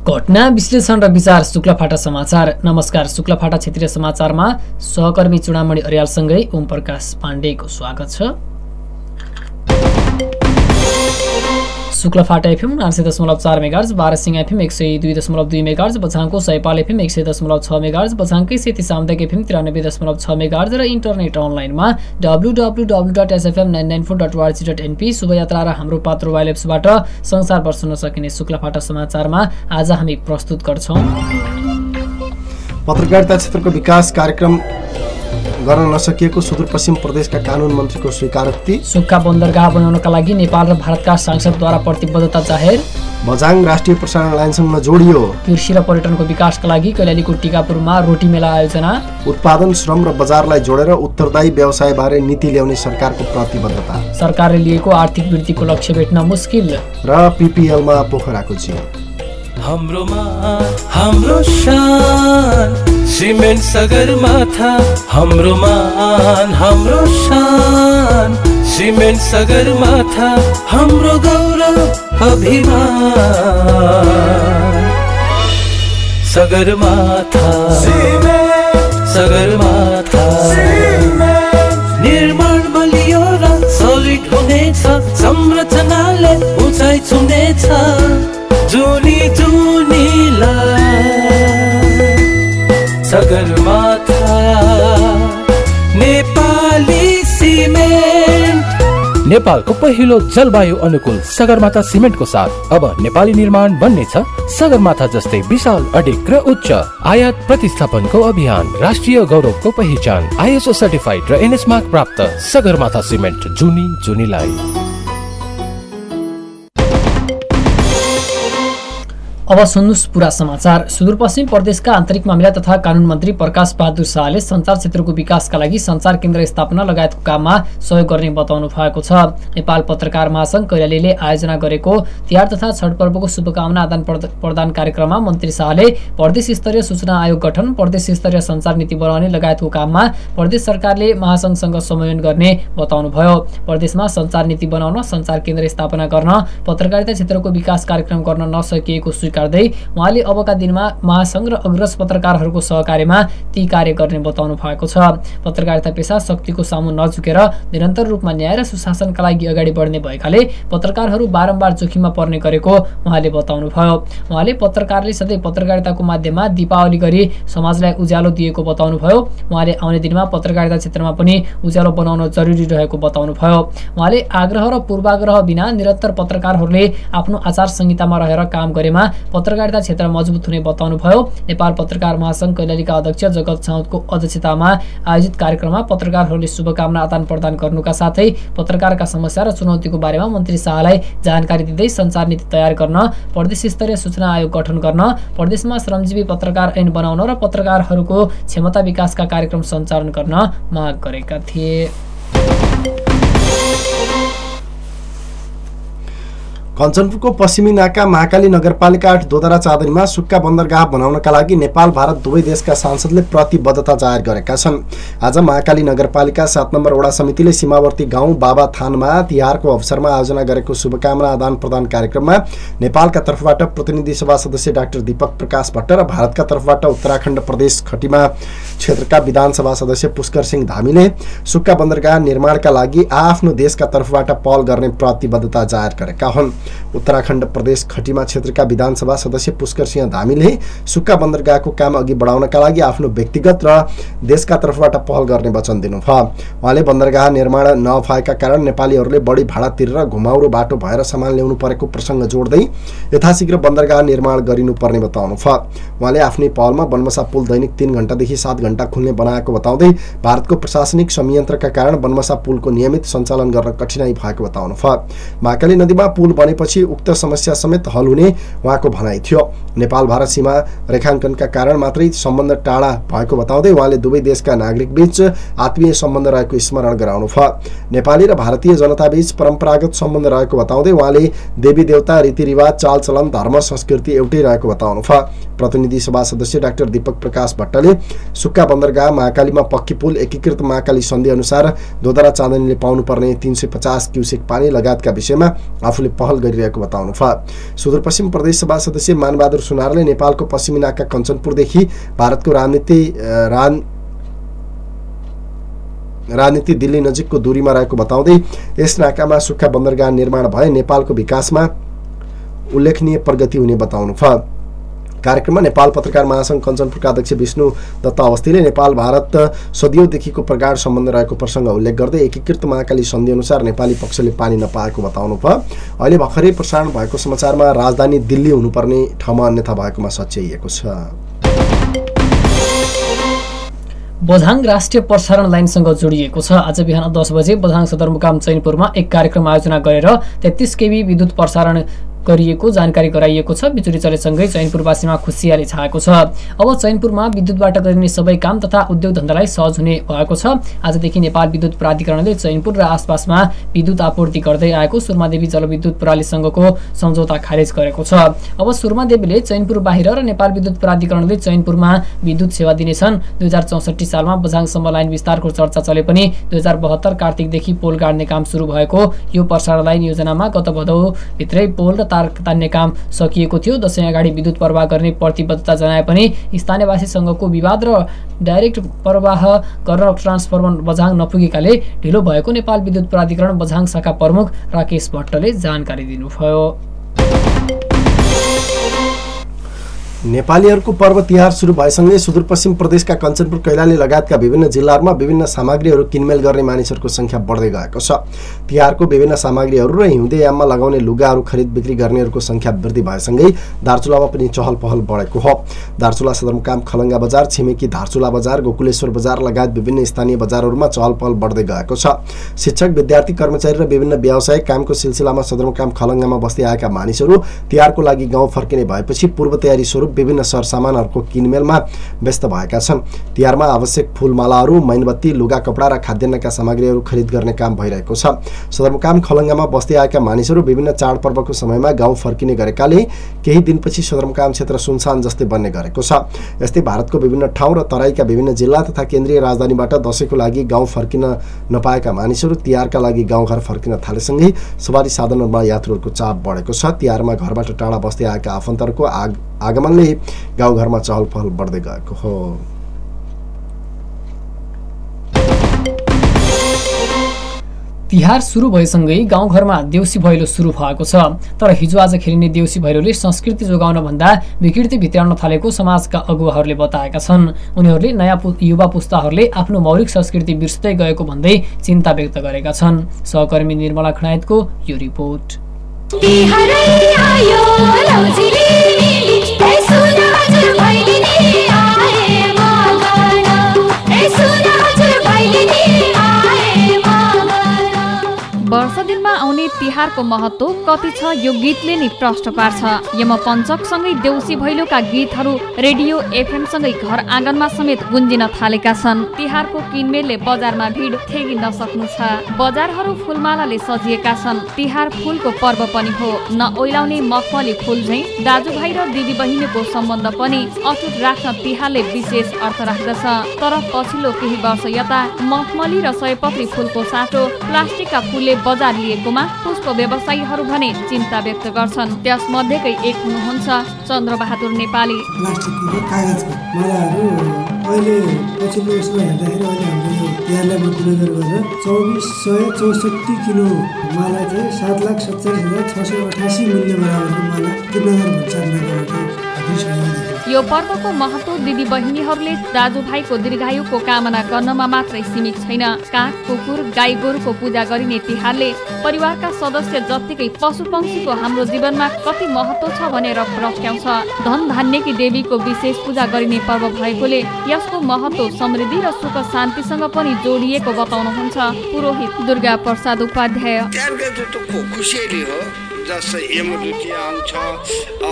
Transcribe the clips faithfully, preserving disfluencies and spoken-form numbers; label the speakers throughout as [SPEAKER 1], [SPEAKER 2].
[SPEAKER 1] घटना विश्लेषण र विचार शुक्लाफाटा समाचार। नमस्कार, शुक्लाफाटा क्षेत्रीय समाचारमा सहकर्मी चुडामणि अर्यालसँगै ओम प्रकाश पाण्डेको स्वागत छ। शुक्लाफाटा एफएम उनासी दशमलव चार मेगाहर्ज, बारसिंह एफएम एक सय दुई दशमलव दुई मेगाहर्ज, बझाङको सयपाल एफएम एक सय दशमलव छ मेगाहर्ज, बझाङकै सेती सामुदायिक एफएम तिरानब्बे दशमलव छ मेगाहर्ज र इन्टरनेट अनलाइनमा W W W dot SFM nine nine four dot ORG dot NP शुभयात्रा र हाम्रो पात्र मोबाइल एप्सबाट संसारभर सुन्न सकिने शुक्लाफाटा समाचारमा आज हामी प्रस्तुत गर्छौं।
[SPEAKER 2] पत्रकारिता क्षेत्रको विकास कार्यक्रम गर्न नसकिएको सुदूरपश्चिम प्रदेशका कानुन मन्त्रीको स्वीकारोक्ति।
[SPEAKER 1] सुक्खा बन्दरगाह बनाउनका लागि नेपाल र भारतका सांसदद्वारा प्रतिबद्धता जाहेर।
[SPEAKER 2] बझाङ राष्ट्रिय प्रसारण लाइनसँग जोडियो।
[SPEAKER 1] कृषि र पर्यटनको विकासका लागि कैलालीको टिकापुरमा रोटी मेला आयोजना।
[SPEAKER 2] उत्पादन, श्रम र बजारलाई जोडेर उत्तरदायी व्यवसायबारे नीति ल्याउने सरकारको प्रतिबद्धता। सरकारले
[SPEAKER 1] लिएको आर्थिक वृद्धिको लक्ष्य भेट्न मुस्किल।
[SPEAKER 2] र पिपिएलमा पोखराको जिउ।
[SPEAKER 3] हाम्रो मान, हाम्रो शान, सिमेन्ट सगरमाथा। हाम्रो मान, हाम्रो शान, सिमेन्ट सगरमाथा। हाम्रो गौरव अभिमान सगरमाथा, सगरमाथा। निर्माण बलियो र सलिड हुनेछ, संरचनाले उचाइ छुनेछ। जुनी जुनीला सगरमाथा नेपाली सिमेन्ट।
[SPEAKER 4] नेपालको पहिलो जलवायु अनुकूल सगरमाथा सिमेन्टको साथ अब नेपाली निर्माण बन्नेछ सगरमाथा जस्तै विशाल, अडिक र उच्च आयात प्रतिस्थापनको अभियान। राष्ट्रिय गौरवको पहिचान, आइएसओ सर्टिफाइड र एनएस मार्क प्राप्त सगरमाथा सिमेन्ट। जुनी जुनीलाई।
[SPEAKER 1] अब सुन्नुस् पुरा समाचार। सुदूरपश्चिम प्रदेशका आन्तरिक मामिला तथा कानुन मन्त्री प्रकाश बहादुर शाहले सञ्चार क्षेत्रको विकासका लागि सञ्चार केन्द्र स्थापना लगायतको काममा सहयोग गर्ने बताउनु भएको छ। नेपाल पत्रकार महासंघ कैलालीले आयोजना गरेको तिहार तथा छठ पर्वको शुभकामना आदान प्रदान कार्यक्रममा मन्त्री शाहले प्रदेश स्तरीय सूचना आयोग गठन, प्रदेश स्तरीय सञ्चार नीति बनाउने लगायतको काममा प्रदेश सरकारले महासंघसँग समन्वय गर्ने बताउनुभयो। प्रदेशमा सञ्चार नीति बनाउन, सञ्चार केन्द्र स्थापना गर्न, पत्रकारिता क्षेत्रको विकास कार्यक्रम गर्न नसकिएको स्वीकार गर्दै उहाँले अबका दिनमा महासंघ र अग्रज पत्रकारहरूको सहकार्यमा ती कार्य गर्ने बताउनु भएको छ। पत्रकारिता पेशा शक्तिको सामु नझुकेर निरन्तर रूपमा न्याय र सुशासनका लागि अगाडि बढ्ने भएकाले पत्रकारहरू बारम्बार जोखिममा पर्ने गरेको उहाँले बताउनुभयो। उहाँले पत्रकारले सधैँ पत्रकारिताको माध्यममा दीपावली गरी समाजलाई उज्यालो दिएको बताउनुभयो। उहाँले आउने दिनमा पत्रकारिता क्षेत्रमा पनि उज्यालो बनाउन जरुरी रहेको बताउनुभयो। उहाँले आग्रह र पूर्वाग्रह बिना निरन्तर पत्रकारहरूले आफ्नो आचार संहितामा रहेर काम गरेमा पत्रकारिता क्षेत्र मजबुत हुने बताउनुभयो। नेपाल पत्रकार महासंघ कैलालीका अध्यक्ष जगत साउदको अध्यक्षतामा आयोजित कार्यक्रममा पत्रकारहरूले शुभकामना आदान प्रदान गर्नुका साथै पत्रकारका समस्या र चुनौतीको बारेमा मन्त्री शाहलाई जानकारी दिँदै सञ्चार नीति तयार गर्न, प्रदेश स्तरीय सूचना आयोग गठन गर्न, प्रदेशमा श्रमजीवी पत्रकार ऐन बनाउन र पत्रकारहरूको क्षमता विकासका कार्यक्रम सञ्चालन गर्न माग गरेका थिए।
[SPEAKER 2] कञ्चनपुरको पश्चिमी नाका महाकाली नगरपालिका आठ दोदरा चाँदनीमा सुक्खा बन्दरगाह बनाउनका लागि नेपाल भारत दुवै देशका सांसदले प्रतिबद्धता जाहेर गरेका छन्। आज महाकाली नगरपालिका सात नम्बर वडा समितिले सीमावर्ती गाउँ बाबा थानमा तिहारको अवसरमा आयोजना गरेको शुभकामना आदान प्रदान कार्यक्रममा नेपालका तर्फबाट प्रतिनिधि सभा सदस्य डाक्टर दीपक प्रकाश भट्ट र भारतका तर्फबाट उत्तराखण्ड प्रदेश खटिमा क्षेत्रका विधानसभा सदस्य पुष्कर सिंह धामीले सुक्खा बन्दरगाह निर्माणका लागि आफ्नो देशका तर्फबाट पहल गर्ने प्रतिबद्धता जाहेर गरेका हुन्। उत्तराखण्ड प्रदेश खटिमा क्षेत्रका विधानसभा सदस्य पुष्कर सिंह धामीले सुक्खा बन्दरगाहको काम अघि बढाउनका लागि आफ्नो व्यक्तिगत र देशका तर्फबाट पहल गर्ने वचन दिनुभयो। उहाँले बन्दरगाह निर्माण नभएका कारण नेपालीहरूले बढी भाडा तिरेर घुमाउरो बाटो भएर सामान ल्याउनु परेको प्रसङ्ग जोड्दै यथाशीघ्र बन्दरगाह निर्माण गरिनुपर्ने बताउनुभयो। उहाँले आफ्नै पहलमा बनमसा पुल दैनिक तीन घण्टादेखि सात घण्टा खुल्ने बनाएको बताउँदै भारतको प्रशासनिक संयन्त्रका कारण बनमसा पुलको नियमित सञ्चालन गर्न कठिनाई भएको बताउनुभयो। महाकाली नदीमा पुल बनेपछि उक्त समस्या समेत हल हुने उहाँको भनाइ थियो। नेपाल भारत सीमा रेखाङ्कनका कारण मात्रै सम्बन्ध टाढा भएको बताउँदै उहाँले दुवै देशका नागरिक बीच आत्मीय सम्बन्ध रहेको स्मरण गराउनुभयो। नेपाली र भारतीय जनताबीच परम्परागत सम्बन्ध रहेको बताउँदै उहाँले देवी देवता, रीतिरिवाज, चालचलन, धर्म, संस्कृति एउटै रहेको बताउनुभयो। प्रतिनिधि सभा सदस्य डाक्टर दीपक प्रकाश भट्टले सुक्खा बन्दरगाह महाकालीमा पक्की पुल, एकीकृत महाकाली सन्धि अनुसार दोदरा चाँदनीले पाउनुपर्ने तीन सय पचास क्युसेक पानी लगायतका विषयमा आफूले पहल गरिरहेको बताउनु भयो। सुदूरपश्चिम प्रदेश सभा सदस्य मानबहादुर सुनारले नेपालको पश्चिमी नाका कञ्चनपुरदेखि भारतको राजनीति रान राजनीति दिल्ली नजिकको दूरीमा रहेको बताउँदै यस नाकामा सुक्खा बन्दरगाह निर्माण भए नेपालको विकासमा उल्लेखनीय प्रगति हुने बताउनु भयो। कार्यक्रममा नेपाल पत्रकार महासंघ कञ्चनपुरका अध्यक्ष विष्णु दत्त अवस्थीले नेपाल भारत सदियौंदेखिको प्रगाढ सम्बन्ध रहेको प्रसङ्ग उल्लेख गर्दै एकीकृत महाकाली सन्धि अनुसार नेपाली पक्षले पानी नपाएको बताउनु भयो। अहिले भर्खरै प्रसारण भएको समाचारमा राजधानी दिल्ली हुनुपर्ने ठाउँमा अन्यथा भएकोमा सच्याइएको छ।
[SPEAKER 1] बझाङ राष्ट्रिय प्रसारण लाइनसँग जोडिएको छ। आज बिहान दस बजे बझाङ सदरमुकाम चैनपुरमा एक कार्यक्रम आयोजना गरेर तेत्तीस केबी विद्युत प्रसारण गरिएको जानकारी गराइएको छ। बिजुली चलेसँगै चैनपुरवासीमा खुसियाली छाएको छ। अब चैनपुरमा विद्युतबाट गरिने सबै काम तथा उद्योग धन्दालाई सहज हुने भएको छ। आजदेखि नेपाल विद्युत प्राधिकरणले चैनपुर र आसपासमा विद्युत आपूर्ति गर्दै आएको सुर्मादेवी जलविद्युत प्रणालीसँगको सम्झौता खारेज गरेको छ। अब सुर्मादेवीले चैनपुर बाहिर र नेपाल विद्युत प्राधिकरणले चैनपुरमा विद्युत सेवा दिनेछन्। दुई हजार चौसठी सालमा बझाङसम्म लाइन विस्तारको चर्चा चले पनि दुई हजार बहत्तर कार्तिकदेखि पोल गाड्ने काम सुरु भएको यो प्रसारण लाइन योजनामा गत भदौभित्रै पोल र तार तान्ने काम सकिएको थियो। दशैं अगाडि विद्युत प्रवाह गर्ने प्रतिबद्धता जनाए पनि स्थानीयवासीसँगको विवाद र डाइरेक्ट प्रवाह गर्न ट्रान्सफर्मर बझाङ नपुगेकाले ढिलो भएको नेपाल विद्युत प्राधिकरण बझाङ शाखा प्रमुख राकेश भट्टले जानकारी दिनुभयो।
[SPEAKER 2] नेपालीहरूको पर्व तिहार सुरु भएसँगै सुदूरपश्चिम प्रदेशका कञ्चनपुर कैलाली लगायतका विभिन्न जिल्लाहरूमा विभिन्न सामग्रीहरू किनमेल गर्ने मानिसहरूको संख्या बढ्दै गएको छ। तिहारको विभिन्न सामग्रीहरू र हिउँदे याममा लगाउने लुगाहरू खरिद बिक्री गर्नेहरूको संख्या वृद्धि भएसँगै दार्चुलामा पनि चहल पहल बढेको हो। दार्चुला सदरमुकाम खलङ्गा बजार, छिमेकी धारचुला बजार, गोकुलेश्वर बजार लगायत विभिन्न स्थानीय बजारहरूमा चहल पहल बढ्दै गएको छ। शिक्षक, विद्यार्थी, कर्मचारी र विभिन्न व्यावसायिक कामको सिलसिलामा सदरमुकाम खलङ्गामा बस्दै आएका मानिसहरू तिहारको लागि गाउँ फर्किने भएपछि पूर्व तयारी स्वरूप विभिन्न सरसामानहरूको किनमेलमा व्यस्त भएका छन्। तिहारमा आवश्यक फूलमालाहरू, मैनबत्ती, लुगा कपडा र खाद्यान्नका सामग्रीहरू खरिद गर्ने काम भइरहेको छ। सदरमुकाम खलङ्गामा बस्दै आएका मानिसहरू विभिन्न चाडपर्वको समयमा गाउँ फर्किने गरेकाले केही दिनपछि सदरमुकाम क्षेत्र सुनसान जस्तै बन्ने गरेको छ। यस्तै भारतको विभिन्न ठाउँ र तराईका विभिन्न जिल्ला तथा केन्द्रीय राजधानीबाट दशैंको लागि गाउँ फर्किन नपाएका मानिसहरू तिहारका लागि गाउँघर फर्किन थालेसँगै सवारी साधनहरूमा यात्रुहरूको चाप बढेको छ। तिहारमा घरबाट टाढा बस्दै आएका आफन्तहरूको आग आगमनले गाउँघरमा चहल पहल बढ्दै गएको हो।
[SPEAKER 1] तिहार सुरु भएसँगै गाउँघरमा देउसी भैलो सुरु भएको छ। तर हिजो आज खेलिने देउसी भैलोले संस्कृति जोगाउन भन्दा विकृति भित्र्याउन थालेको समाजका अगुवाहरूले बताएका छन्। उनीहरूले नयाँ युवा पुस्ताहरूले आफ्नो मौलिक संस्कृति बिर्सदै गएको भन्दै चिन्ता व्यक्त गरेका छन्। सहकर्मी निर्मला खनायतको यो रिपोर्ट।
[SPEAKER 5] वर्ष दिनमा आउने तिहारको महत्व कति छ यो गीतले नै प्रश्न पार्छ। यमपञ्चकसँगै देउसी भैलोका गीतहरू रेडियो एफएम सँगै घर आँगनमा समेत गुन्जिन थालेका छन्। तिहारको किनमेलले बजारमा भिड ठेगी नसक्नु छ। बजारहरू फूलमालाले सजिएका छन्। तिहार फूलको पर्व पनि हो। न ओइलाउने मखमली फूल झैं दाजुभाइ र दिदी बहिनीको सम्बन्ध पनि अटुट राख्न तिहारले विशेष अर्थ राख्दछ। तर पछिल्लो केही वर्ष यता मखमली र सयपत्री फूलको साटो प्लास्टिकका फूलले बजार लिएकोमा पुष्प व्यवसायीहरू भने चिन्ता व्यक्त गर्छन्। त्यसमध्येकै एक हुनुहुन्छ चन्द्रबहादुर नेपाली।
[SPEAKER 6] प्लास्टिकको कागजको मालाहरू अहिले पछिल्लो उसमा हेर्दाखेरि अहिले हाम्रो यो तिहारलाई मध्यनजर गरेर चौबिस सय चौसठी किलो माला चाहिँ सात लाख सत्ताइस हजार छ सय अठासी मूल्य बराबरको माला त्रिनगर भण्डारबाट
[SPEAKER 5] यो पर्वको महत्व दिदी बहिनीहरूले दाजुभाइको दीर्घायुको कामना गर्नमा मात्रै सीमित छैन। काग, कुकुर, गाई गोरुको पूजा गरिने तिहारले परिवारका सदस्य जत्तिकै पशु पक्षीको हाम्रो जीवनमा कति महत्व छ भनेर प्रश्नाउँछ। धन धान्यकी देवीको विशेष पूजा गरिने पर्व भएकोले यसको महत्व समृद्धि र सुख शान्तिसँग पनि जोडिएको बताउनुहुन्छ पुरोहित दुर्गा प्रसाद उपाध्याय।
[SPEAKER 7] जस्तै यमदूती आउँछ,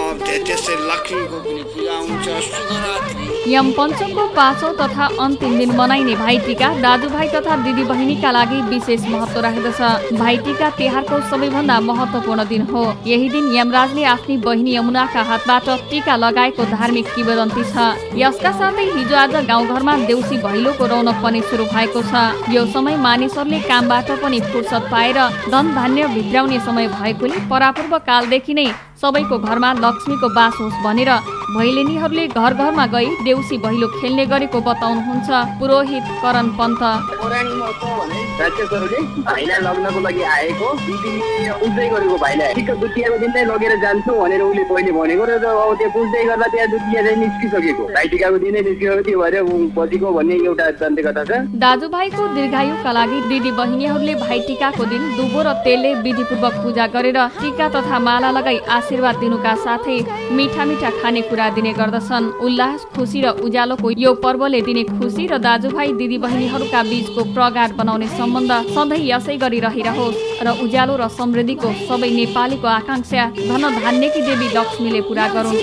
[SPEAKER 7] त्यसै लक्ष्मीको पनि पूजा हुन्छ। शिवरात्रि
[SPEAKER 5] यम पञ्चमको पाँचौं तथा अन्तिम दिन मनाइने भाइटिका दाजुभाइ तथा दिदीबहिनीका लागि विशेष महत्त्व राख्दछ। भाइटिका तिहारको सबैभन्दा महत्त्वपूर्ण दिन हो। यही दिन यमराजले आफ्नी बहिनी यमुनाका हातबाट टीका लगाएको धार्मिक किंवदन्ती छ। यसका साथै हिजो आज गाउँघरमा देउसी भैलोको रौनक पनि सुरु भएको छ। यो समय मानिसहरूले कामबाट पनि फुर्सद पाएर धन धान्य भित्राउने समय भएकोले परापूर्व कालदेखि नै सबैको घरमा लक्ष्मीको बास होस् भनेर भैलेनीहरूले घर घरमा गई देउसी भैलो खेल्ने गरेको बताउनुहुन्छ पुरोहित करण पन्त।
[SPEAKER 8] पौराणिक महत्त्व भने राज्यहरूले भाइलाई लग्नको लागि आएको दिदीले पुज्दै गरेको भाइलाई ठिक्क दुतियाको दिन नै लगेर जान्छु भनेर उसले पहिले भनेको र अब त्यो पुज्दै गर्दा त्यहाँ दुतिया चाहिँ निस्किसकेको भाइटिकाको दिनै निस्किसकेको त्यो भएर बसेको भन्ने एउटा दन्ते कथा छ।
[SPEAKER 5] दाजुभाइको दीर्घायुका लागि दिदी बहिनीहरूले भाइटिकाको दिन दुबो र तेलले विधिपूर्वक पूजा गरेर टीका तथा माला लगाई आशीर्वाद दिनुका साथै मिठा मिठा खाने कुरा दिने गर्दछन्। उल्लास खुसी र उज्यालोको यो पर्वले दिने खुसी र दाजुभाइ दिदी बहिनीहरूका बीचको प्रगाढ बनाउने सम्बन्ध सधैँ यसै गरी रहिरहोस् र उज्यालो र समृद्धिको सबै नेपालीको आकांक्षा धन धान्यकी देवी लक्ष्मीले पूरा गरून्।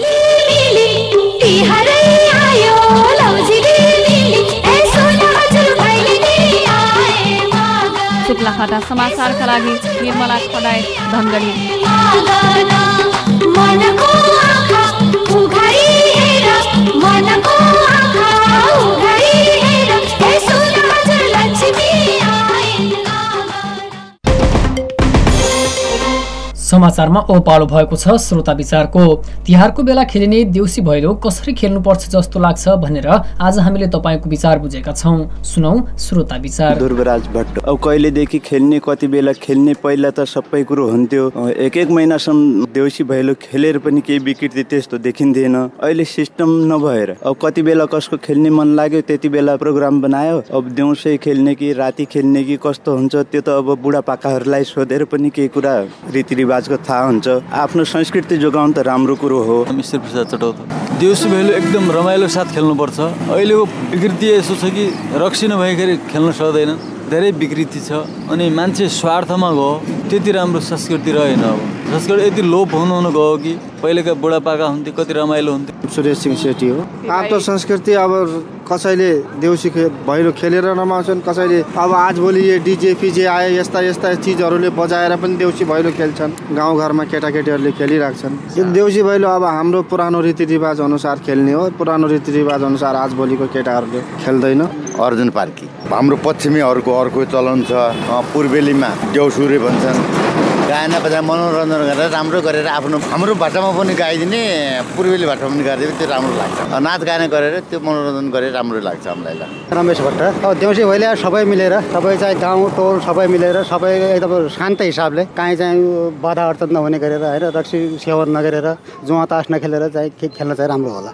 [SPEAKER 5] शुक्लाफाटा समाचारका लागि निर्मला खडाय धनगढी। मनको आँखा उघारी हेर मनको आँखा उघारी हेर यसो नजर लक्ष्मी आइन्। समाचारमा ओ पालो भएको छ श्रोता विचारको। तिहारको बेला खेलिने देउसी भैलो कसरी खेल्नुपर्छ जस्तो लाग्छ भनेर आज हामीले तपाईको विचार बुझेका छौं। सुनौ श्रोता विचार।
[SPEAKER 9] ध्रुवराज भट्ट। अब कहिलेदेखि खेल्ने कति बेला खेल्ने पहिला त सबै कुरो हुन्थ्यो। एक एक महिनासम्म देउसी भैलो खेलेर पनि केही विकृति त्यस्तो देखिन्थेन। अहिले सिस्टम नभएर अब कति बेला कसको खेल्ने मन लाग्यो त्यति बेला प्रोग्राम बनायो। अब देउसी खेल्ने कि राति खेल्ने कि कस्तो हुन्छ त्यो त अब बुढापाकाहरूलाई सोधेर पनि केही कुरा रीतिरिवाज थाहा हुन्छ। आफ्नो संस्कृति जोगाउनु त राम्रो कुरो हो।
[SPEAKER 10] मिश्र प्रसाद चटौत। देउसी भैलो एकदम रमाइलो साथ खेल्नुपर्छ। अहिलेको विकृति यसो छ कि रक्सी नभएखेरि खेल्न सक्दैन, धेरै विकृति छ अनि मान्छे स्वार्थमा गयो, त्यति राम्रो संस्कृति रहेन। अब संस्कृति यति लोप हुनु हुनु गयो कि पहिलेका बुढापाका हुन्थे कति रमाइलो हुन्थ्यो।
[SPEAKER 11] सुरेश सिंह सेठी हो। अब त संस्कृति अब कसैले देउसी भैलो खेलेर रमाउँछन्, कसैले अब आजभोलि यो डिजे फिजे आए यस्ता यस्ता चिजहरूले बजाएर पनि देउसी भैलो खेल्छन्। गाउँघरमा केटाकेटीहरूले खेलिराख्छन्। यो देउसी भैलो अब हाम्रो पुरानो रीतिरिवाज अनुसार खेल्ने हो। पुरानो रीतिरिवाज अनुसार आजभोलिको केटाहरूले खेल्दैन।
[SPEAKER 12] अर्जुन पार्की। हाम्रो पश्चिमीहरूको अर्को चलन छ, पूर्वेलीमा देउसुरे भन्छन्। गायन बजाएर मनोरञ्जन गरेर राम्रो गरेर आफ्नो हाम्रो भाषामा पनि गाइदिने, पूर्वेली भाषामा पनि गाइदिने त्यो राम्रो लाग्छ। नाच गान गरेर त्यो मनोरञ्जन गरेर राम्रो लाग्छ हामीलाई।
[SPEAKER 13] रमेश भट्ट। अब देउसी भैलो सबै मिलेर सबै चाहिँ गाउँ टोल सबै मिलेर सबै एकदम शान्त हिसाबले काहीँ चाहिँ बाधा अडचन नहुने गरेर होइन, रक्सी सेवन नगरेर जुवा तास नखेलेर चाहिँ खेल्न चाहिँ राम्रो होला।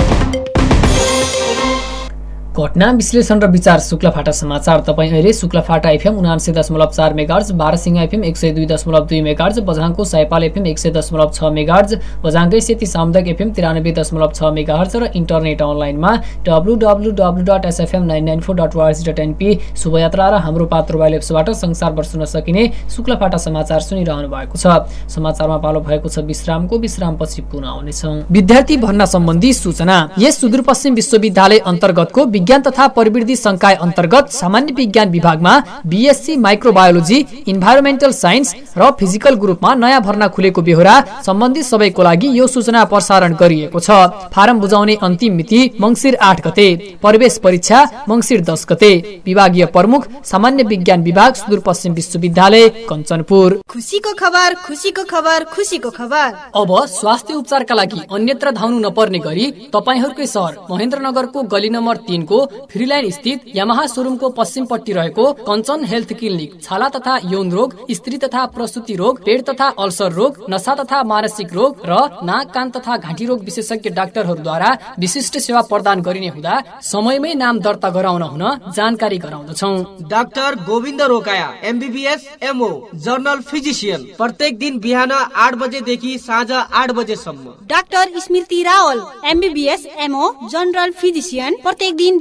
[SPEAKER 1] घटना विश्लेषण र विचार शुक्लाफाटा समाचार। तपाईँ अहिले शुक्लाफाटा एफएम उनासी दशमलव चार मेगाहर्ज, बाह्रसिंह एफएम एक सय दुई दशमलव दुई मेगाहर्ज, बझाङको सयपाल एफएम एक सय दशमलव छ मेगाहर्ज, बझाङकै सेती सामुदायिक एफएम तिरानब्बे दशमलव छ मेगाहर्ज र इन्टरनेट अनलाइनमा W W W dot SFM nine nine four dot ORG dot NP शुभयात्रा र हाम्रो पात्र मोबाइल एप्सबाट संसारभर सुन्न सकिने शुक्लाफाटा समाचार सुनिरहनु भएको छ। समाचारमा पालो भएको छ विश्रामको। विश्रामपछि पुनः आउनेछौँ। विद्यार्थी भर्ना सम्बन्धी सूचना। यस सुदूरपश्चिम विश्वविद्यालय अन्तर्गतको विज्ञान तथा प्रविधि संकाय अन्तर्गत सामान्य विज्ञान विभागमा बीएससी माइक्रोबायोलोजी, इन्भाइरोमेन्टल साइन्स र फिजिकल ग्रुपमा नयाँ भर्ना खुलेको बेहोरा सम्बन्धी सबैको लागि यो सूचना प्रसारण गरिएको छ। फारम बुझाउने अन्तिम मिति मङ्सिर आठ गते, प्रवेश परीक्षा मङ्सिर दस गते। विभागीय प्रमुख सामान्य विज्ञान विभाग सुदूरपश्चिम विश्वविद्यालय कञ्चनपुर।
[SPEAKER 14] खुसीको खबर, खुसीको खबर, खुसीको खबर।
[SPEAKER 1] अब स्वास्थ्य उपचारका लागि अन्यत्र धाउनु नपर्ने गरी तपाईहरूकै सहर महेन्द्रनगरको गली नम्बर तीन को फ्रीलाइन स्थित यामाहा शोरूमको पश्चिमपट्टि रहेको कञ्चन हेल्थ क्लिनिक छाला तथा यौन रोग, स्त्री तथा प्रसुति रोग, पेट तथा अल्सर रोग, नशा तथा मानसिक रोग र नाक कान तथा घाँटी रोग विशेषज्ञ डाक्टरहरूद्वारा विशिष्ट सेवा प्रदान गरिने हुँदा समयमै नाम दर्ता गराउन हुन जानकारी गराउँदछौँ।
[SPEAKER 15] Doctor Govind Rokaya MBBS MO general physician प्रत्येक दिन बिहान आठ बजेदेखि साँझ आठ बजेसम्म।
[SPEAKER 14] Doctor Smriti Rawal MBBS MO general physician प्रत्येक दिन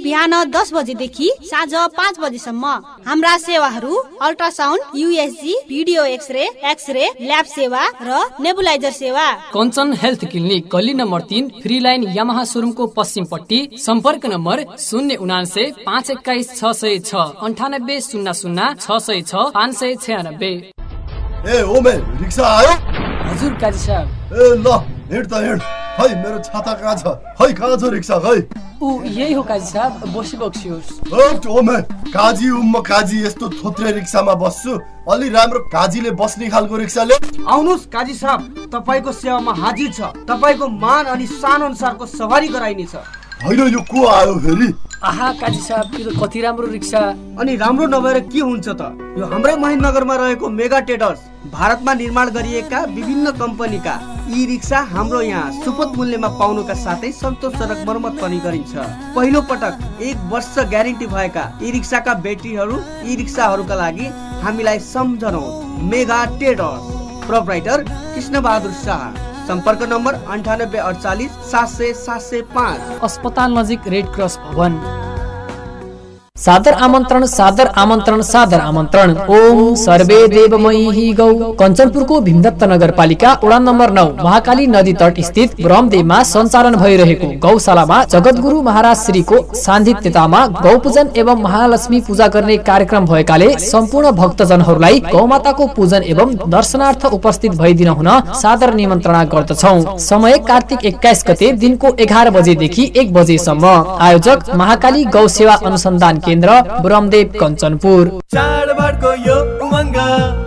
[SPEAKER 14] बिहान दस बजेदेखि साँझ पाँच बजेसम्म। हाम्रा सेवाहरू ultrasound, USG, video x-ray, x-ray, lab सेवा र नेबुलाइजर सेवा।
[SPEAKER 1] कञ्चन हेल्थ क्लिनिक गल्ली नम्बर तीन फ्री लाइन यामाहा सोरुमको पश्चिमपट्टि। सम्पर्क नम्बर शून्य उनासे पाँच एक्काइस छ सय छ अन्ठानब्बे शून्य शून्य छ सय छ पाँच सय छयानब्बे।
[SPEAKER 16] ए ओमे रिक्सा आयो?
[SPEAKER 1] हजुर काजी साहब।
[SPEAKER 16] ए ल हिँड त हिँड। खै मेरो छाता कहाँ छ? खै कहाँ छ रिक्सा? खै
[SPEAKER 1] ऊ यही हो काजी साहब, बसी बक्सियोस्।
[SPEAKER 16] हट ओमे, काजी उम्म काजी यस्तो थोत्रे रिक्सामा बस्छु। अलि राम्रो काजीले बस्ने खालको रिक्सा ले।
[SPEAKER 15] आउनुस् काजी साहब, तपाईको सेवामा हाजिर छ। तपाईको मान अनि सान अनुसारको सवारी गराइनेछ।
[SPEAKER 16] होइन यो को आयो फेरि?
[SPEAKER 1] आहा काजी साहब, यो त कति राम्रो रिक्सा।
[SPEAKER 15] अनि राम्रो नभएर के हुन्छ त? यो हाम्रै महेन्द्रनगरमा रहेको मेगा ट्रेडर्स भारतमा निर्माण गरिएका विभिन्न कम्पनीका ई रिक्सा हाम्रो यहाँ सुपथ मूल्यमा पाउनुका साथै सन्तोषजनक मर्मत पनि गरिन्छ। पहिलो पटक एक वर्ष ग्यारेन्टी भएका ई रिक्साका ब्याट्रीहरू ई रिक्साहरूका लागि हामीलाई सम्झनुहोस्। Mega traders, proprietor Krishna Bahadur Shah. सम्पर्क नम्बर अन्ठानब्बे अडचालिस सात सय सात सय पाँच।
[SPEAKER 1] अस्पताल नजिक रेड क्रस भवन। सादर आमन्त्रण सादर आमन्त्रण सादर आमन्त्रण। ओम सर्वे देवमयी गौ। कञ्चनपुरको भीमदत्त नगरपालिका वडा नम्बर नौ महाकाली नदी तट स्थित ब्रह्मदेवमा सञ्चालन भइरहेको गौशालामा जगतगुरु महाराज श्रीको सान्निध्यतामा गौपूजन एवं महालक्ष्मी पूजा गर्ने कार्यक्रम भएकाले सम्पूर्ण भक्तजनहरूलाई गौमाताको पूजन एवं दर्शनार्थ उपस्थित भइदिन हुन सादर निमन्त्रणा गर्दछौं। समय कार्तिक एक्काइस गते दिनको एघार बजेदेखि एक बजेसम्म। आयोजक महाकाली गौ सेवा अनुसन्धान केन्द्र ब्रह्मदेव कञ्चनपुर।
[SPEAKER 3] चाडबाडको यो उमङ्ग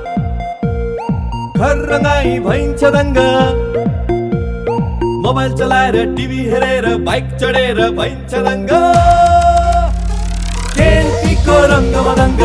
[SPEAKER 3] घर रङ्गाई भइन्छ दङ्ग। मोबाइल चलाएर टिभी हेरेर बाइक चढेर भइन्छ दङ्ग। केएनपीको रङ्ग मदङ्ग,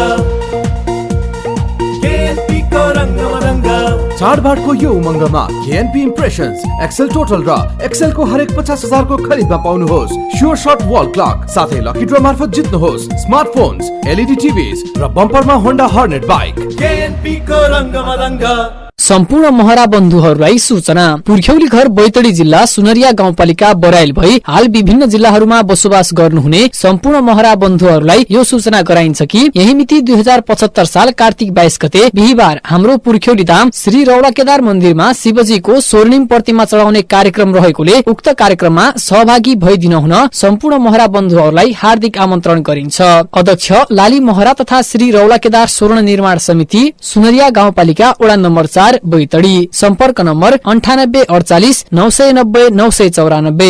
[SPEAKER 3] केएनपीको रङ्ग मदङ्ग।
[SPEAKER 4] चाडबाडको यो उमङ्गमा केएनपी इम्प्रेसन्स, एक्सेल टोटल र एक्सेलको हरेक पचास हजारको खरिदमा पाउनुहोस् स्योर शट वल क्लक, साथै लकी ड्र मार्फत जित्नुहोस् स्मार्टफोन्स, एलइडी टिभीज र बम्परमा होन्डा हर्नेट बाइक।
[SPEAKER 3] केएनपीको रङ्ग मदङ्ग।
[SPEAKER 1] सम्पूर्ण महरा बन्धुहरूलाई सूचना। पुर्ख्यौली घर बैतडी जिल्ला सुनरिया गाउँपालिका बराइल भई हाल विभिन्न जिल्लाहरूमा बसोबास गर्नुहुने सम्पूर्ण महरा बन्धुहरूलाई यो सूचना गराइन्छ कि यही मिति दुई हजार पचहत्तर साल कार्तिक बाइस गते बिहिबार हाम्रो पुर्ख्यौली धाम श्री रौला केदार मन्दिरमा शिवजीको स्वर्णिम प्रतिमा चढाउने कार्यक्रम रहेकोले उक्त कार्यक्रममा सहभागी भइदिन हुन सम्पूर्ण महरा बन्धुहरूलाई हार्दिक आमन्त्रण गरिन्छ। अध्यक्ष लाली महरा तथा श्री रौला केदार स्वर्ण निर्माण समिति सुनरिया गाउँपालिका वडा नम्बर चार बैतडी। सम्पर्क नम्बर अन्ठानब्बे अडचालिस नौ सय नब्बे नौ सय चौरानब्बे।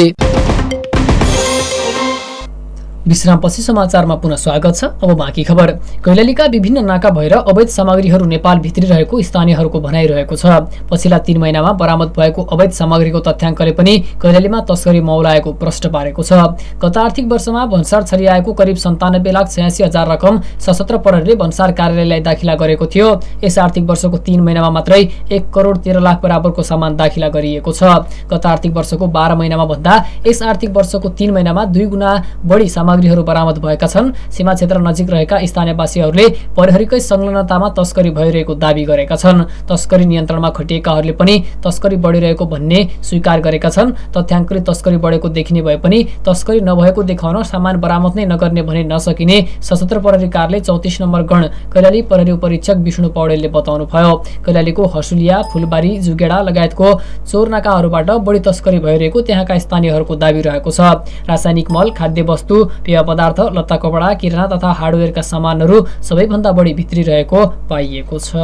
[SPEAKER 1] विश्रामपछि समाचारमा पुनः स्वागत छ। अब बाँकी खबर। कैलालीका विभिन्न नाका भएर अवैध सामग्रीहरू नेपाल भित्री रहेको स्थानीयहरूको भनाइरहेको छ। पछिल्ला तीन महिनामा बरामद भएको अवैध सामग्रीको तथ्याङ्कले पनि कैलालीमा तस्करी मौलाएको प्रश्न पारेको छ। गत आर्थिक वर्षमा भन्सार छरिआएको करिब सन्तानब्बे लाख छयासी हजार रकम सशस्त्र प्रहरीले भन्सार कार्यालयलाई दाखिला गरेको थियो। यस आर्थिक वर्षको तीन महिनामा मात्रै एक करोड तेह्र लाख बराबरको सामान दाखिला गरिएको छ। गत आर्थिक वर्षको बाह्र महिनामा भन्दा यस आर्थिक वर्षको तीन महिनामा दुई गुणा बढी सामग्रीहरू बरामद भएका छन्। सीमा क्षेत्र नजिक रहेका स्थानीयवासीहरूले प्रहरीकै संलग्नतामा तस्करी भइरहेको दावी गरेका छन्। तस्करी नियन्त्रणमा खटिएकाहरूले पनि तस्करी बढिरहेको भन्ने स्वीकार गरेका छन्। तथ्याङ्कले तस्करी बढेको देखिने भए पनि तस्करी नभएको देखाउन सामान बरामद नै नगर्ने भने नसकिने सशस्त्र प्रहरी कार्यालय चौतिस नम्बर गण कैलाली प्रहरी उपरीक्षक विष्णु पौडेलले बताउनुभयो। कैलालीको हसुलिया, फुलबारी, जुगेडा लगायतको चोर नाकाहरूबाट बढी तस्करी भइरहेको त्यहाँका स्थानीयहरूको दावी रहेको छ। रासायनिक मल, खाद्य वस्तु, पेय पदार्थ, लत्ता कपडा, किराना तथा हार्डवेयरका सामानहरू सबैभन्दा बढी भित्री रहेको पाइएको छ।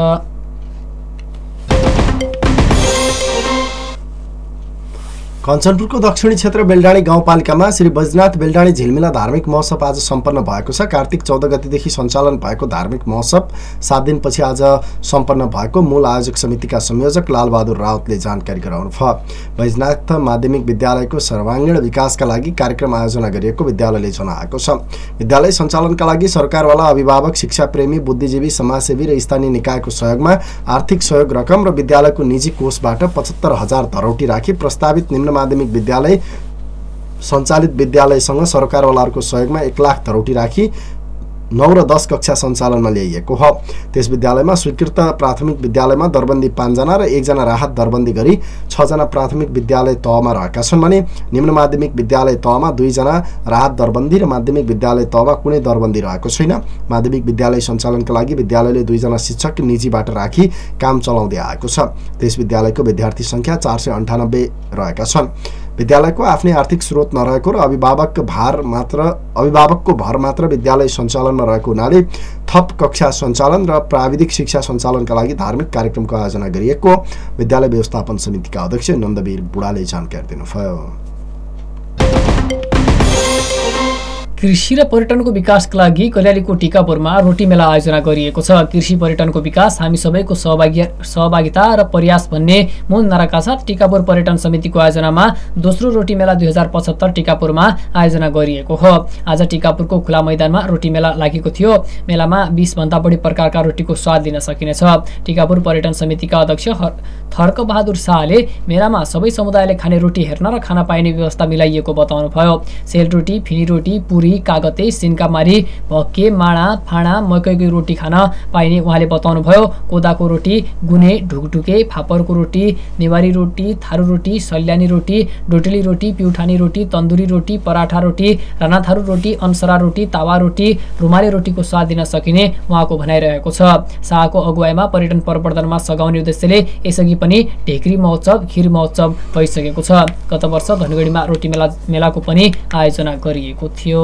[SPEAKER 2] कञ्चनपुरको दक्षिणी क्षेत्र बेलडाँडी गाउँपालिकामा श्री बैजनाथ बेलडाँडी झिलमिला धार्मिक महोत्सव आज सम्पन्न भएको छ। कार्तिक चौध गतेदेखि सञ्चालन भएको धार्मिक महोत्सव सात दिनपछि आज सम्पन्न भएको मूल आयोजक समितिका संयोजक लालबहादुर राउतले जानकारी गराउनुभयो। बैजनाथ माध्यमिक विद्यालयको सर्वाङ्गीण विकासका लागि कार्यक्रम आयोजना गरिएको विद्यालयले जनाएको छ। विद्यालय सञ्चालनका लागि सरकारवाला अभिभावक, शिक्षाप्रेमी, बुद्धिजीवी, समाजसेवी र स्थानीय निकायको सहयोगमा आर्थिक सहयोग रकम र विद्यालयको निजी कोषबाट पचहत्तर हजार धरौटी राखी प्रस्तावित निम्न माध्यमिक विद्यालय सञ्चालित विद्यालयसँग सरकारवालाहरूको सहयोगमा एक लाख धरौटी राखी नौ र दस कक्षा सञ्चालनमा ल्याइएको हो। त्यस विद्यालयमा स्वीकृत प्राथमिक विद्यालयमा दरबन्दी पाँचजना र एकजना राहत दरबन्दी गरी छजना प्राथमिक विद्यालय तहमा रहेका छन् भने निम्न माध्यमिक विद्यालय तहमा दुईजना राहत दरबन्दी र माध्यमिक विद्यालय तहमा कुनै दरबन्दी रहेको छैन। माध्यमिक विद्यालय सञ्चालनका लागि विद्यालयले दुईजना शिक्षक निजीबाट राखी काम चलाउँदै आएको छ। त्यस विद्यालयको विद्यार्थी सङ्ख्या चार सय अन्ठानब्बे रहेका छन्। विद्यालयको आफ्नै आर्थिक स्रोत नरहेको र अभिभावक भार मात्र अभिभावकको भर मात्र विद्यालय सञ्चालनमा रहेको हुनाले थप कक्षा सञ्चालन र प्राविधिक शिक्षा सञ्चालनका लागि धार्मिक कार्यक्रमको आयोजना गरिएको विद्यालय व्यवस्थापन समितिका अध्यक्ष नन्दवीर बुढाले जानकारी दिनुभयो।
[SPEAKER 1] कृषि र पर्यटनको विकासका लागि कैलालीको टिकापुरमा रोटी मेला आयोजना गरिएको छ। कृषि पर्यटनको विकास हामी सबैको सहभागी सहभागिता र प्रयास भन्ने मूल नाराका साथ टिकापुर पर्यटन समितिको आयोजनामा दोस्रो रोटी मेला दुई हजार पचहत्तर टिकापुरमा आयोजना गरिएको हो। आज टिकापुरको खुला मैदानमा रोटी मेला लागेको थियो। मेलामा बीस भन्दा बढी प्रकारका रोटीको स्वाद लिन सकिनेछ। टिकापुर पर्यटन समितिका अध्यक्ष थर्क बहादुर शाहले मेलामा सबै समुदायले खाने रोटी हेर्न र खान पाइने व्यवस्था मिलाइएको बताउनुभयो। सेलरोटी, फिनी रोटी, पुरी, कागते, सिन्कामारी, भक्के, माडा, फाँडा, मकैको रोटी खान पाइने उहाँले बताउनुभयो। कोदाको रोटी, गुने, ढुकढुके, फापरको रोटी, नेवारी रोटी, थारू रोटी, सल्यानी रोटी, डोटेली रोटी, प्युठानी रोटी, तन्दुरी रोटी, पराठा रोटी, रानाथारू रोटी, अनसरा रोटी, तावा रोटी, रुमाले रोटीको स्वाद दिन सकिने उहाँको भनाइरहेको छ। शाहको अगुवाईमा पर्यटन प्रवर्धनमा सघाउने उद्देश्यले यसअघि पनि ढेक्री महोत्सव, खिर महोत्सव भइसकेको छ। गत वर्ष धनगढीमा रोटी मेला मेलाको पनि आयोजना गरिएको थियो।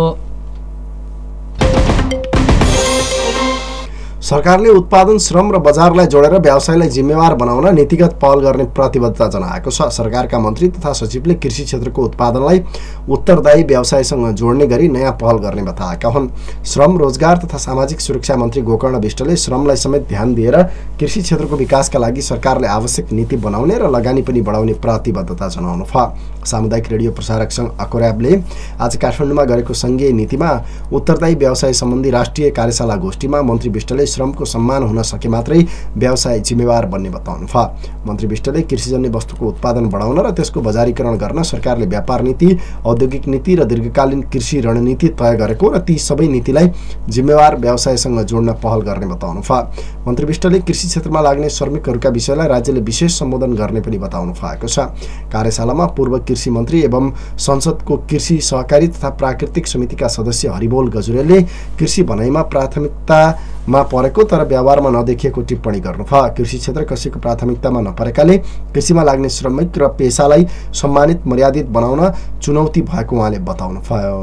[SPEAKER 2] सरकारले उत्पादन, श्रम र बजारलाई जोडेर व्यवसायलाई जिम्मेवार बनाउन नीतिगत पहल गर्ने प्रतिबद्धता जनाएको छ। सरकारका मन्त्री तथा सचिवले कृषि क्षेत्रको उत्पादनलाई उत्तरदायी व्यवसायसँग जोड्ने गरी नयाँ पहल गर्ने बताएका हुन्। श्रम, रोजगार तथा सामाजिक सुरक्षा मन्त्री गोकर्ण विष्टले श्रमलाई समेत ध्यान दिएर कृषि क्षेत्रको विकासका लागि सरकारले आवश्यक नीति बनाउने र लगानी पनि बढाउने प्रतिबद्धता जनाउनु भयो। सामुदायिक रेडियो प्रसारक सङ्घ अकोर्याबले आज काठमाडौँमा गरेको सङ्घीय नीतिमा उत्तरदायी व्यवसाय सम्बन्धी राष्ट्रिय कार्यशाला गोष्ठीमा मन्त्री विष्टले श्रमको सम्मान हुन सके मात्रै व्यवसाय जिम्मेवार बन्ने बताउनु भयो। मन्त्री विष्टले कृषिजन्य वस्तुको उत्पादन बढाउन र त्यसको बजारीकरण गर्न सरकारले व्यापार नीति, औद्योगिक नीति र दीर्घकालीन कृषि रणनीति तय गरेको र ती सबै नीतिलाई जिम्मेवार व्यवसायसँग जोड्न पहल गर्ने बताउनु भयो। मन्त्री विष्टले कृषि क्षेत्रमा लाग्ने श्रमिकहरूका विषयलाई राज्यले विशेष सम्बोधन गर्ने पनि बताउनु भएको छ। कार्यशालामा पूर्व कृषि मन्त्री एवं संसदको कृषि, सहकारी तथा प्राकृतिक समितिका सदस्य हरिबोल गजुरेलले कृषि भनाइमा प्राथमिकतामा परेको तर व्यवहारमा नदेखिएको टिप्पणी गर्नुभयो। कृषि क्षेत्र कसैको प्राथमिकतामा नपरेकाले कृषिमा लाग्ने श्रमिक र पेसालाई सम्मानित, मर्यादित बनाउन चुनौती भएको उहाँले बताउनुभयो।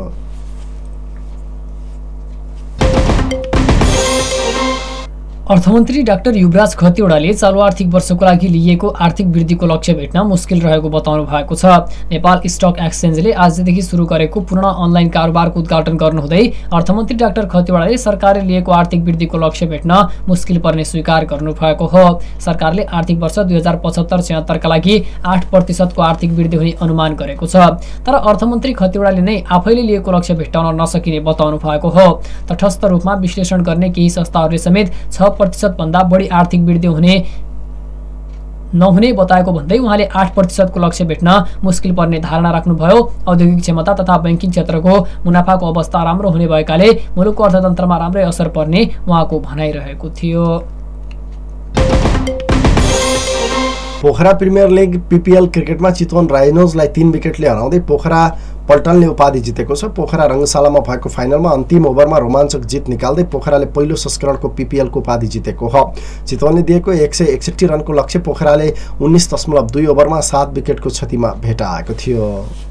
[SPEAKER 1] अर्थमन्त्री डाक्टर युवराज खतिवड़ाले चालु आर्थिक वर्षको लागि लिएको आर्थिक वृद्धिको लक्ष्य भेट्न मुस्किल रहेको बताउनु भएको छ। नेपाल स्टक एक्सचेन्जले आजदेखि सुरु गरेको पूर्ण अनलाइन कारोबारको उद्घाटन गर्नुहुँदै अर्थमन्त्री डाक्टर खतिवड़ाले सरकारले लिएको आर्थिक वृद्धिको लक्ष्य भेट्न मुस्किल पर्ने स्वीकार गर्नुभएको हो। सरकारले आर्थिक वर्ष दुई हजार पचहत्तर छयत्तरका लागि आठ प्रतिशतको आर्थिक वृद्धि हुने अनुमान गरेको छ। तर अर्थमन्त्री खतिवड़ाले नै आफैले लिएको लक्ष्य भेट्टाउन नसकिने बताउनु भएको हो। तटस्थ रूपमा विश्लेषण गर्ने केही संस्थाहरूले समेत छ प्रतिशत भन्दा बढी आर्थिक वृद्धि हुने नहुने बताएको भन्दै उहाँले आठ प्रतिशतको लक्ष्य भेट्न मुस्किल पर्ने धारणा राख्नुभयो। औद्योगिक क्षमता तथा बैंकिङ क्षेत्रको मुनाफाको अवस्था राम्रो हुने भएकाले मुलुकको अर्थतन्त्रमा राम्रै असर पर्ने उहाँको भनाइरहेको थियो।
[SPEAKER 2] पोखरा प्रिमियर लिग पीपीएल क्रिकेटमा चितवन राइनोजलाई तीन विकेटले हराउँदै पोखरा पल्टनले उपाधि जितेको छ। पोखरा रङ्गशालामा भएको फाइनलमा अन्तिम ओभरमा रोमाञ्चक जित निकाल्दै पोखराले पहिलो संस्करणको पीपीएलको उपाधि जितेको हो। चितवनले दिएको एक सय एकसठी रनको लक्ष्य पोखराले उन्नाइस दशमलव दुई ओभरमा सात विकेटको क्षतिमा भेटाएको थियो।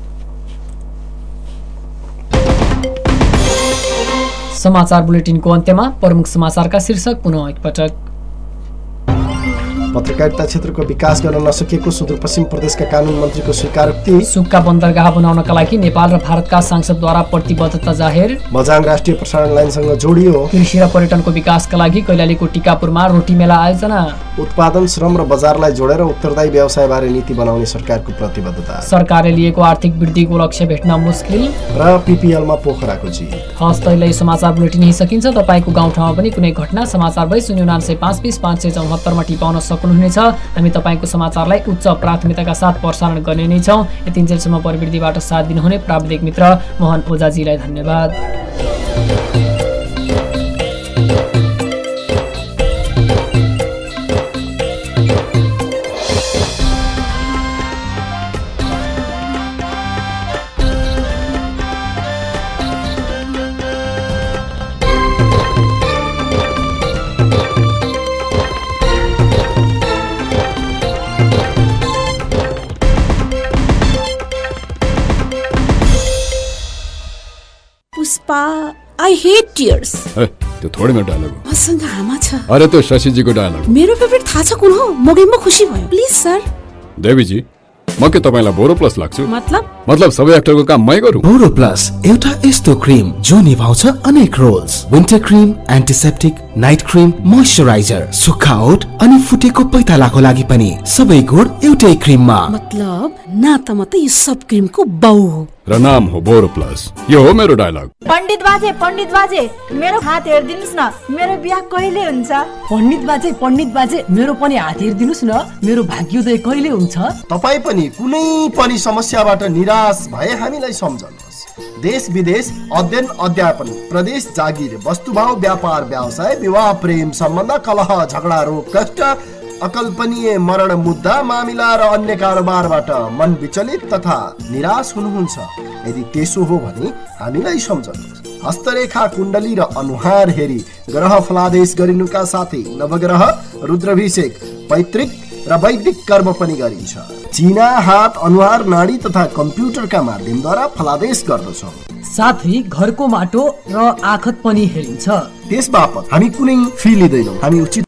[SPEAKER 1] समाचार बुलेटिनको अन्त्यमा प्रमुख समाचारका शीर्षक पुनः एकपटक।
[SPEAKER 2] पत्रकारिता क्षेत्रको विकास गर्न नसकेको सुदूरपश्चिम प्रदेशका कानून मन्त्रीको स्वीकारोक्ति।
[SPEAKER 1] सुक्खा बन्दरगाह बनाउनका लागि नेपाल र भारतका सांसदद्वारा प्रतिबद्धता जाहेर।
[SPEAKER 2] बझाङ राष्ट्रिय प्रसारण लाइनसँग जोडियो।
[SPEAKER 1] कृषि र पर्यटनको विकासका लागि कैलालीको टिकापुरमा रोटी मेला आयोजना।
[SPEAKER 2] उत्पादन, श्रम र बजारलाई जोडेर उत्तरदायी व्यवसायबारे नीति बनाउने सरकारको प्रतिबद्धता।
[SPEAKER 1] सरकारले लिएको आर्थिक वृद्धिको लक्ष्य भेट्न मुस्किल
[SPEAKER 2] र पीपीएलमा पोखराको जित।
[SPEAKER 1] हस्, तैलाई समाचार बुलेटिन यही सकिन्छ। तपाईको गाउँठाउँमा पनि कुनै घटना समाचार भई शून्य उनान्सय पाँच बिस पाँच सय चौहत्तरमा टिपाउन सक्नुहुनेछ। हामी तपाईको समाचारलाई उच्च प्राथमिकताका साथ प्रसारण गर्ने नै छौँ। यतिन्जेलसम्म प्रविधिबाट साथ दिनुहुने प्राविधिक मित्र मोहन ओझाजीलाई धन्यवाद।
[SPEAKER 17] Papa I hate tears.
[SPEAKER 18] ए त्यो थोडैमा डायलग हो।
[SPEAKER 17] मसँग आमा छ।
[SPEAKER 18] अरे त्यो शशीजीको डायलग।
[SPEAKER 17] मेरो फेभरेट थाहा छ कुन हो? म गेममा खुसी भयो। Please sir.
[SPEAKER 18] देवीजी म के तपाईलाई बोरो प्लस लाग्छु?
[SPEAKER 17] मतलब
[SPEAKER 18] मतलब सबै एक्टरको काम मै गरौँ।
[SPEAKER 19] बोरो प्लस एउटा यस्तो क्रिम जो निभाउँछ अनेक roles. Winter cream, antiseptic, night cream, moisturiser, सुक्खा ओठ अनि फुटेको पैतालाको लागि पनि सबै गुण एउटै क्रिममा।
[SPEAKER 17] मतलब ना त म त यो सब क्रिमको बाउ हो
[SPEAKER 18] र नाम हो बोरो प्लस। यो हो मेरो डायलग।
[SPEAKER 20] पण्डित बाजे पण्डित बाजे मेरो हात हेरिदिनुस् न, मेरो बिहा कहिले हुन्छ?
[SPEAKER 1] पण्डित बाजे पण्डित बाजे मेरो पनि हात हेरिदिनुस् न, मेरो भाग्योदय कहिले हुन्छ?
[SPEAKER 2] तपाई पनि कुनै पनि समस्याबाट निराश भए हामीलाई सम्झनुहोस्। देश विदेश अध्ययन अध्यापन, प्रदेश जागिर, वस्तुभाव व्यापार व्यवसाय, विवाह प्रेम सम्बन्ध, कलह झगडा रोग कष्ट, अकल्पनीय मरण मुद्दा मामिला र अन्य कारोबारबाट मन विचलित तथा निराश हुनुहुन्छ। यदि त्यसो हो भने हामीलाई सम्झनुहोस्। हस्तरेखा कुण्डली र अनुहार हेरी ग्रह फलादेश गरिनुका साथै नवग्रह रुद्राभिषेक, पैतृक र वैदिक कर्म पनि गरिन्छ। चिना हात अनुहार नाडी तथा कम्प्युटरका माध्यमद्वारा फलादेश गर्दछौँ।
[SPEAKER 1] साथै घरको माटो र आखत पनि हेरिन्छ।
[SPEAKER 2] त्यसबापत हामी कुनै फी लिँदैनौँ। हामी उचित